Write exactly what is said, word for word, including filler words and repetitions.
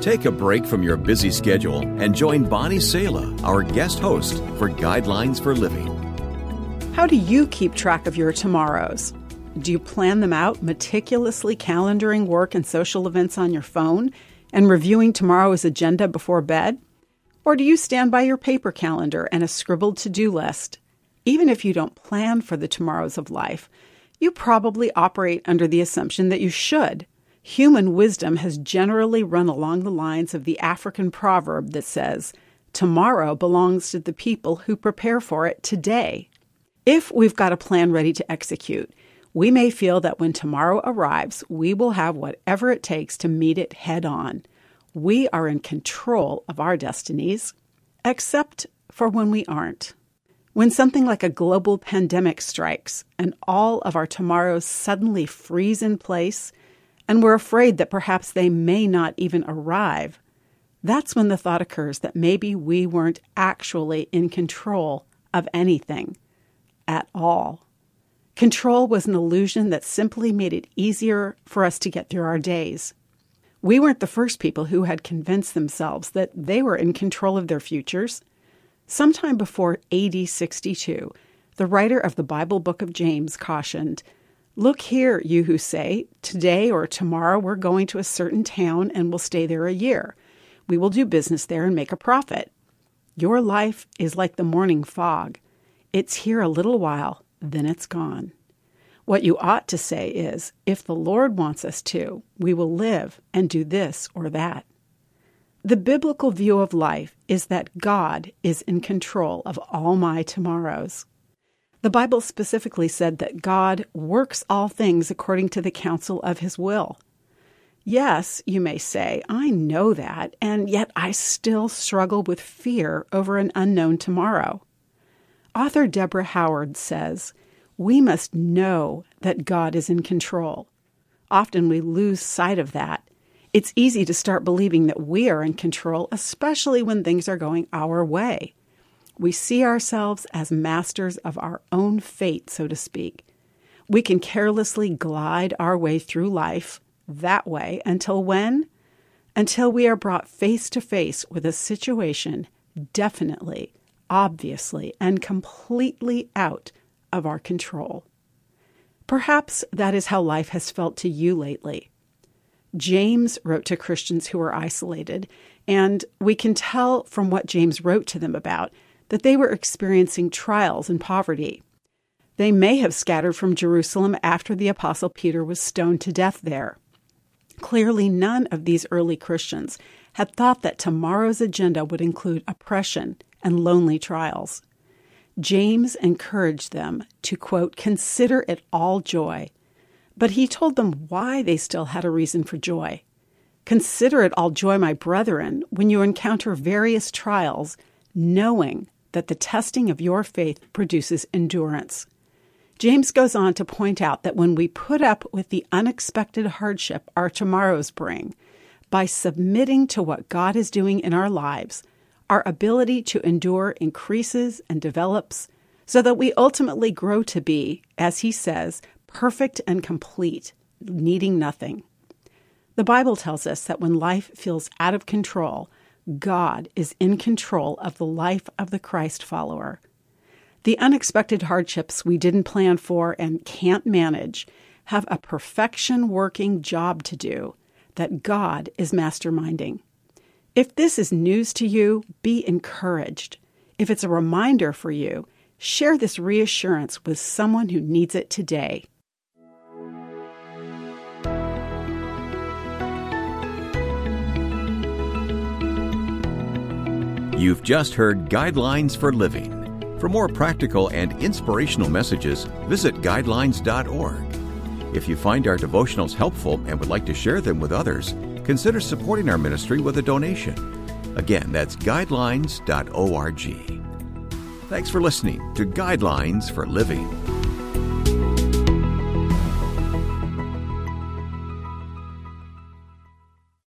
Take a break from your busy schedule and join Bonnie Sala, our guest host, for Guidelines for Living. How do you keep track of your tomorrows? Do you plan them out, meticulously calendaring work and social events on your phone and reviewing tomorrow's agenda before bed? Or do you stand by your paper calendar and a scribbled to-do list? Even if you don't plan for the tomorrows of life, you probably operate under the assumption that you should. Human wisdom has generally run along the lines of the African proverb that says, "Tomorrow belongs to the people who prepare for it today." If we've got a plan ready to execute, we may feel that when tomorrow arrives, we will have whatever it takes to meet it head on. We are in control of our destinies, except for when we aren't. When something like a global pandemic strikes and all of our tomorrows suddenly freeze in place, and we're afraid that perhaps they may not even arrive, that's when the thought occurs that maybe we weren't actually in control of anything at all. Control was an illusion that simply made it easier for us to get through our days. We weren't the first people who had convinced themselves that they were in control of their futures. Sometime before A D sixty-two, the writer of the Bible book of James cautioned, "Look here, you who say, today or tomorrow we're going to a certain town and we'll stay there a year. We will do business there and make a profit. Your life is like the morning fog. It's here a little while, then it's gone. What you ought to say is, if the Lord wants us to, we will live and do this or that." The biblical view of life is that God is in control of all my tomorrows. The Bible specifically said that God works all things according to the counsel of his will. Yes, you may say, I know that, and yet I still struggle with fear over an unknown tomorrow. Author Deborah Howard says, we must know that God is in control. Often we lose sight of that. It's easy to start believing that we are in control, especially when things are going our way. We see ourselves as masters of our own fate, so to speak. We can carelessly glide our way through life that way until when? Until we are brought face to face with a situation definitely, obviously, and completely out of our control. Perhaps that is how life has felt to you lately. James wrote to Christians who were isolated, and we can tell from what James wrote to them about that they were experiencing trials and poverty. They may have scattered from Jerusalem after the Apostle Peter was stoned to death there. Clearly, none of these early Christians had thought that tomorrow's agenda would include oppression and lonely trials. James encouraged them to, quote, consider it all joy. But he told them why they still had a reason for joy. Consider it all joy, my brethren, when you encounter various trials, knowing that the testing of your faith produces endurance. James goes on to point out that when we put up with the unexpected hardship our tomorrows bring, by submitting to what God is doing in our lives, our ability to endure increases and develops so that we ultimately grow to be, as he says, perfect and complete, needing nothing. The Bible tells us that when life feels out of control, God is in control of the life of the Christ follower. The unexpected hardships we didn't plan for and can't manage have a perfection-working job to do that God is masterminding. If this is news to you, be encouraged. If it's a reminder for you, share this reassurance with someone who needs it today. You've just heard Guidelines for Living. For more practical and inspirational messages, visit guidelines dot org. If you find our devotionals helpful and would like to share them with others, consider supporting our ministry with a donation. Again, that's guidelines dot org. Thanks for listening to Guidelines for Living.